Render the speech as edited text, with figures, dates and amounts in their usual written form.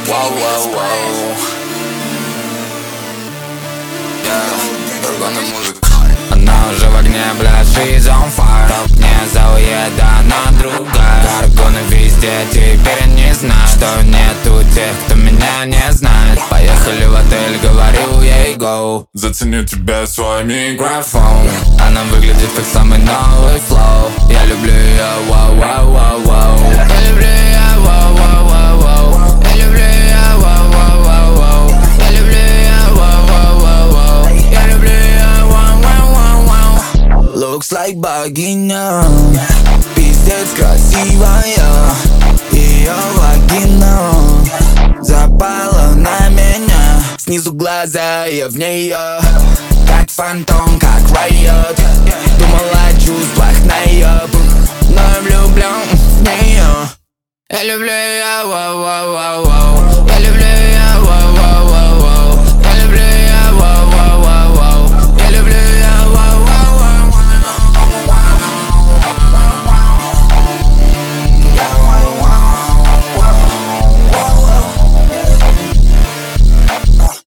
Воу-воу-воу. Другая музыка. Она уже в огне, бля, she's on fire. Топ не зауеда, она другая. Гаргоны везде, теперь не знаю, что нету тех, кто меня не знает. Поехали в отель, говорю ей go. Заценю тебя свой микрофон. Она выглядит как самый новый флоу. Я люблю ее, вау-вау-вау-вау. Я люблю ее, вау-вау-вау-вау. Я люблю ее, вау-вау-вау-вау. Я люблю ее, вау-вау-вау-вау. Я люблю ее, вау-вау-вау-вау. Looks like богиня, пиздец красивая. Ее вагина запала на меня. Снизу глаза, я в нее как фантом, как Riot. Думала о чувствах наеб, но влюблен в нее. Я люблю ее, вау-вау-вау.